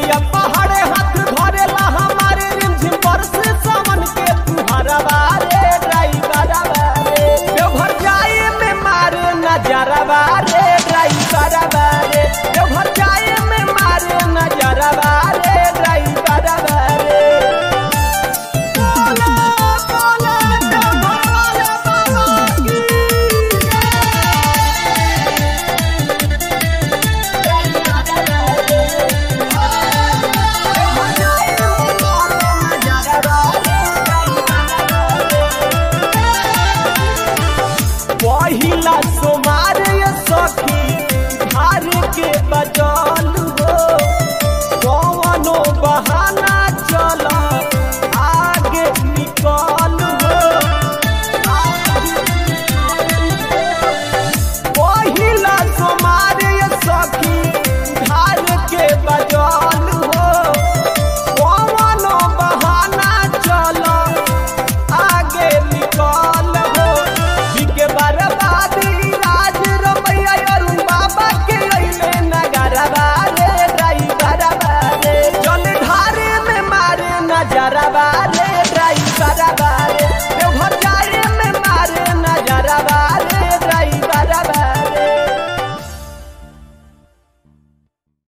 सुइया पहाड़े हाथ धरेला हमारे रिमझिम बरसे सावन के तुहरवा रे ड्राइवरवा रे देवघर जाए में मारे नजरवा रे ड्राइवरवा रे देवघर जाए में मारे नजरवा रे ड्राइवरवा रे बोला बोला देवघर वाले बाबा की पहिला सोमार ये सखी धार के बजा